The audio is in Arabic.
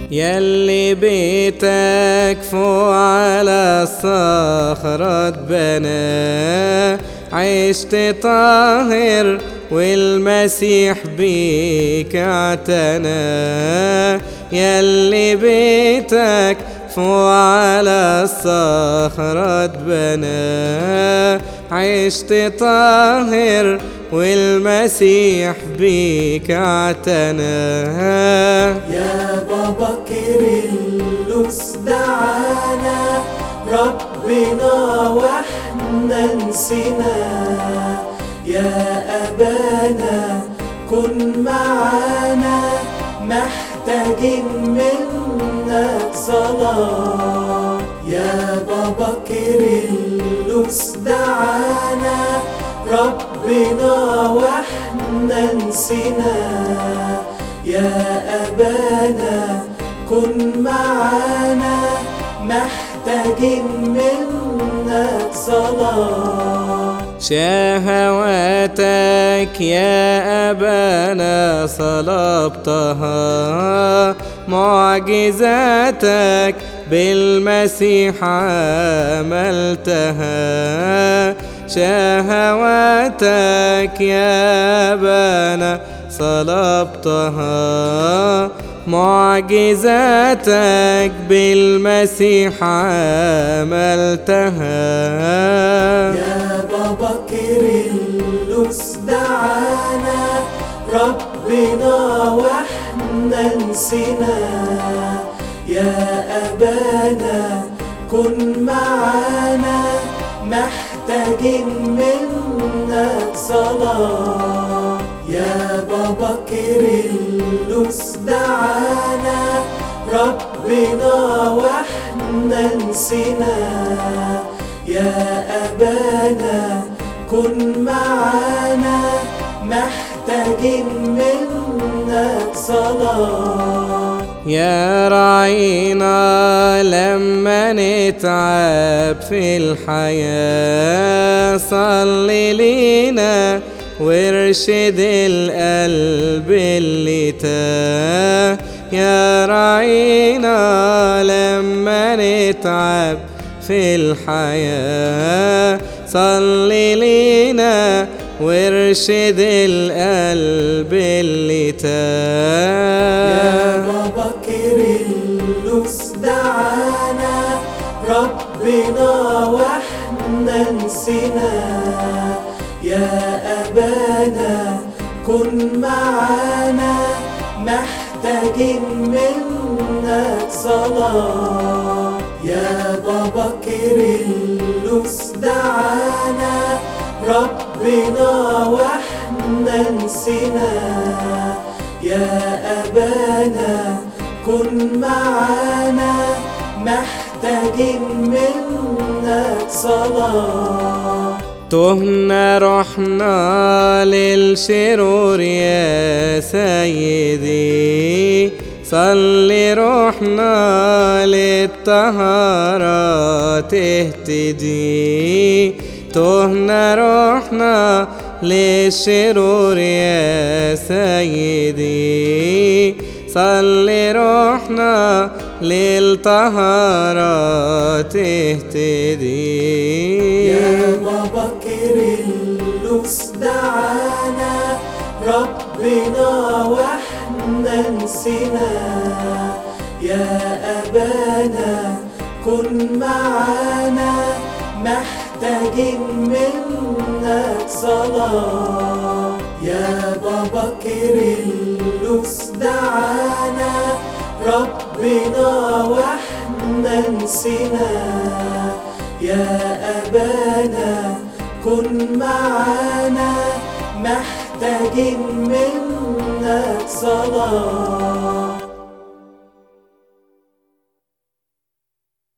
يلي بيتك فوق على الصخرة اتبنى، عشت طاهر والمسيح بيك اعتنى. يلي بيتك فوق على الصخرة اتبنى، عشت طاهر والمسيح بيك اعتنى. يا بابا كيرلس دعانا ربنا واحنا نسينا، يا أبانا كن معانا محتاجين منك صلاة. يا بابا كيرلس دعانا ربنا واحنا نسينا، يا أبانا كن معانا محتاجين منك صلاة. شهواتك يا أبانا صلبتها، معجزاتك بالمسيح عملتها. شهواتك يا أبانا صلبتها، معجزاتك بالمسيح عملتها. يا بابا كيرلس دعانا ربنا واحنا نسينا، يا أبانا كن معانا محتاجين منك صلاة. يا بابا كيرلس دعانا ربنا واحنا نسينا، يا أبانا كن معانا محتاجين منك صلاة. يا راعينا لما نتعب في الحياة، صلي لينا وارشد القلب اللي تاه. يا راعينا لما نتعب في الحياة، صلي لينا وارشد القلب اللي تاه. يا بابا كيرلس دعانا ربنا واحنا نسينا، يا أبانا كن معانا محتاجين منك صلاة. يا بابا كيرلس دعانا ربنا واحنا نسينا، يا أبانا كن معانا محتاجين منك صلاة. تهنا رحنا للشرور يا سيدي، صلي روحنا للطهارة تهتدي. تهنا روحنا للشرور يا سيدي، صلي روحنا للطهارة تهتدي. يا بابا كيرلس دعانا ربنا واحنا نسينا، يا أبانا كن معانا محتاجين منك صلاة. يا بابا كيرلس دعانا ربنا واحنا نسينا، يا أبانا كن معانا محتاجين منك صلاة.